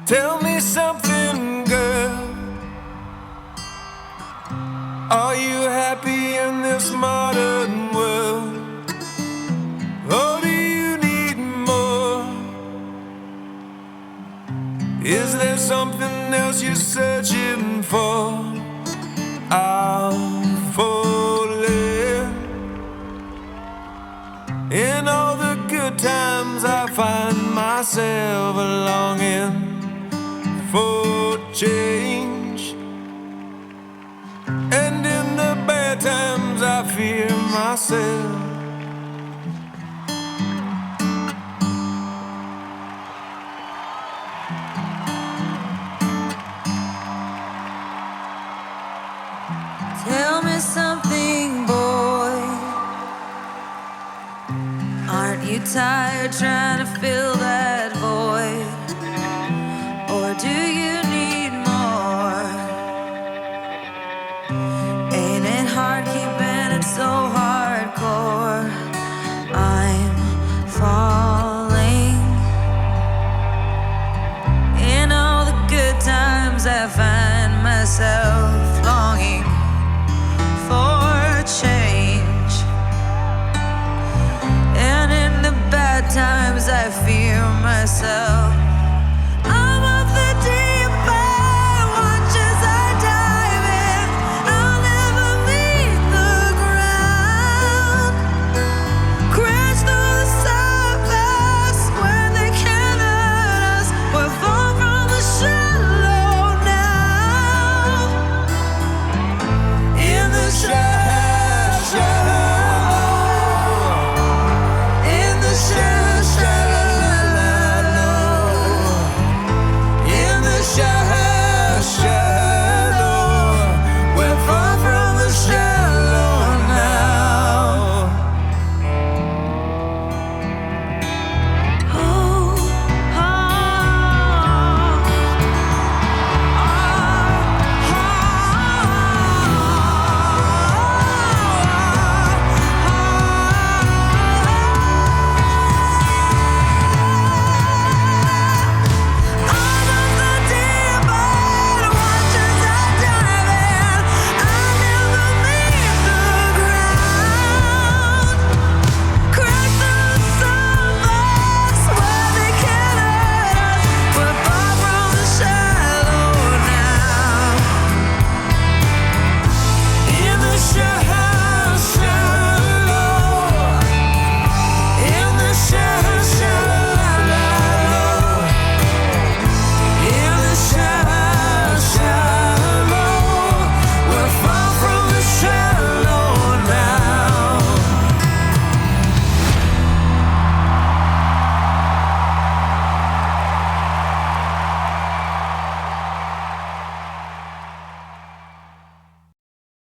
Tell me something, girl. Are you happy in this modern world? Or do you need more? Is there something else you're searching for? I'm falling. In all the good times I find myself longing for change, and in the bad times I fear myself.